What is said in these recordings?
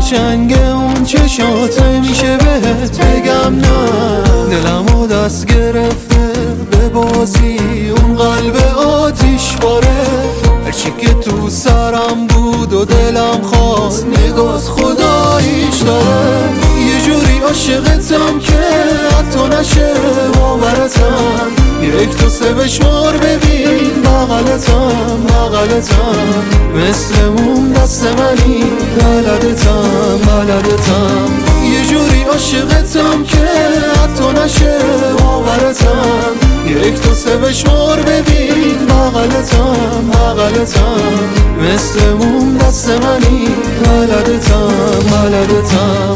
قشنگه اون چشاته میشه بهت بگم نه. دلمو دست گرفته به بازی اون قلب آتیش باره، هرچی که تو سرم بود و دلم خواست نگات خداییش داره. یه جوری عاشقتم که حتی نشه باورتم، یک تو سه بشمار ببین بغلتم بغلتم، مثل اون دست منی بلدتم بلدتم. یه جوری عاشقتم که حتی نشه باورتم، یک تو سه بشمار ببین بغلتم بغلتم، مثل اون دست منی بلدتم بلدتم.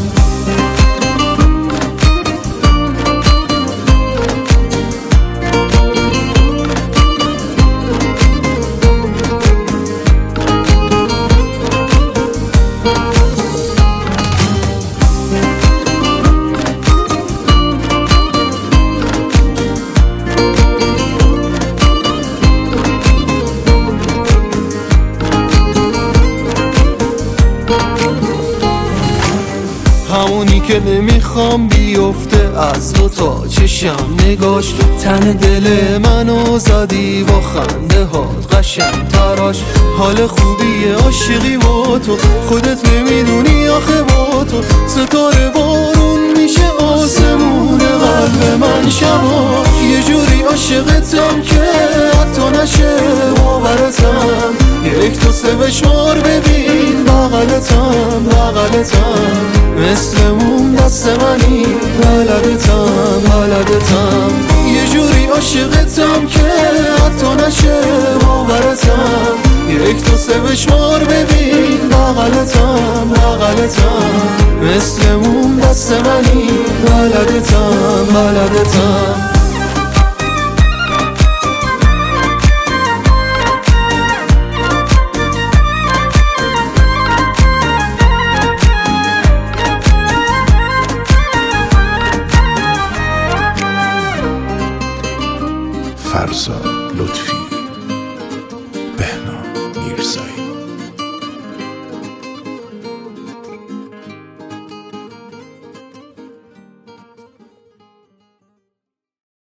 همونی که نمیخوام بیفته از دو تا چشم نگاش، تن دل منو زدی با خنده هات قشنگ تراش. حال خوبی عاشقی با تو خودت نمیدونی آخه، با تو ستاره بارون میشه آسمون قلب من شبا. یه جوری عاشقتم که حتی نشه باورتم، یک تو سه بشمار ببین بغلتم بغلتم، مثل اون دست منی بلدتم بلدتم. یه جوری عاشقتم که حتی نشه باورتم، یک تو سه بشمار ببین بغلتم بغلتم، مثل اون دست منی بلدتم بلدتم. فرزاد لطفی، بهنام میرزایی.